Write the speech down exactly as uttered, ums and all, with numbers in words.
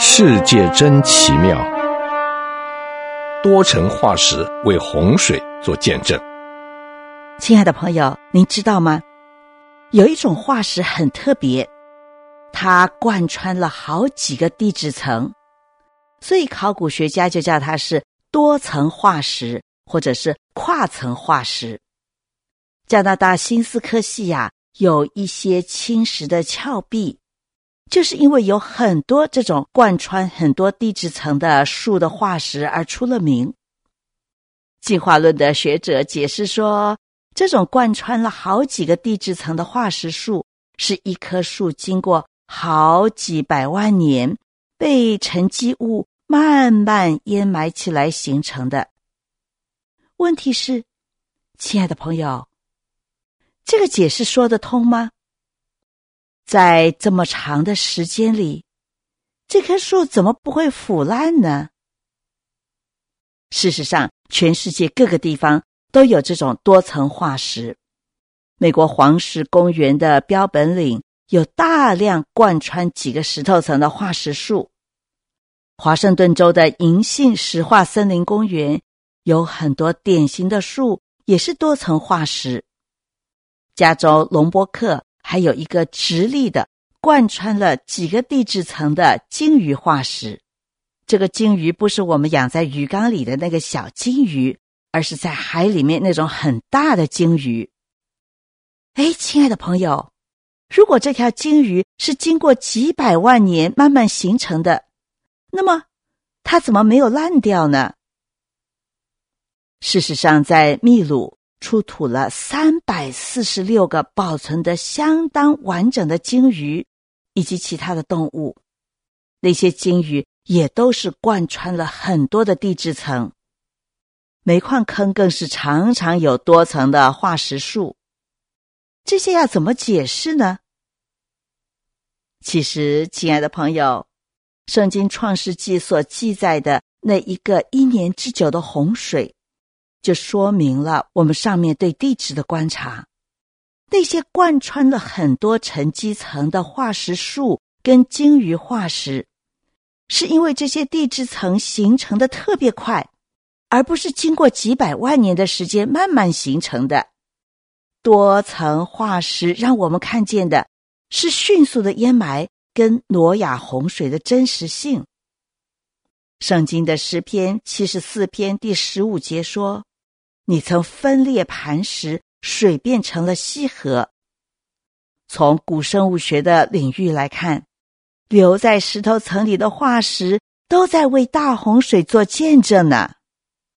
世界真奇妙，多层化石为洪水做见证。 亲爱的朋友，您知道吗？有一种化石很特别，它贯穿了好几个地质层，所以考古学家就叫它是多层化石，或者是跨层化石。加拿大新斯科西亚有一些侵蚀的峭壁，就是因为有很多这种贯穿很多地质层的树的化石而出了名。进化论的学者解释说，这种贯穿了好几个地质层的化石树，是一棵树经过好几百万年被沉积物慢慢淹埋起来形成的。问题是，亲爱的朋友，这个解释说得通吗？在这么长的时间里，这棵树怎么不会腐烂呢？事实上，全世界各个地方都有这种多层化石。美国黄石公园的标本岭有大量贯穿几个石头层的化石树。华盛顿州的银杏石化森林公园有很多典型的树，也是多层化石。加州龙波克还有一个直立的贯穿了几个地质层的鲸鱼化石。这个鲸鱼不是我们养在鱼缸里的那个小鲸鱼，而是在海里面那种很大的鲸鱼。哎，亲爱的朋友，如果这条鲸鱼是经过几百万年慢慢形成的，那么它怎么没有烂掉呢？事实上，在秘鲁出土了三百四十六个保存得相当完整的鲸鱼以及其他的动物，那些鲸鱼也都是贯穿了很多的地质层。煤矿坑更是常常有多层的化石树。这些要怎么解释呢？其实，亲爱的朋友，圣经创世纪所记载的那一个一年之久的洪水，就说明了我们上面对地质的观察。那些贯穿了很多沉积层的化石树跟鲸鱼化石，是因为这些地质层形成的特别快，而不是经过几百万年的时间慢慢形成的。多层化石让我们看见的是迅速的淹埋跟挪亚洪水的真实性。圣经的诗篇七十四篇第十五节说，你曾分裂磐石，水变成了溪河。从古生物学的领域来看，留在石头层里的化石都在为大洪水做见证呢。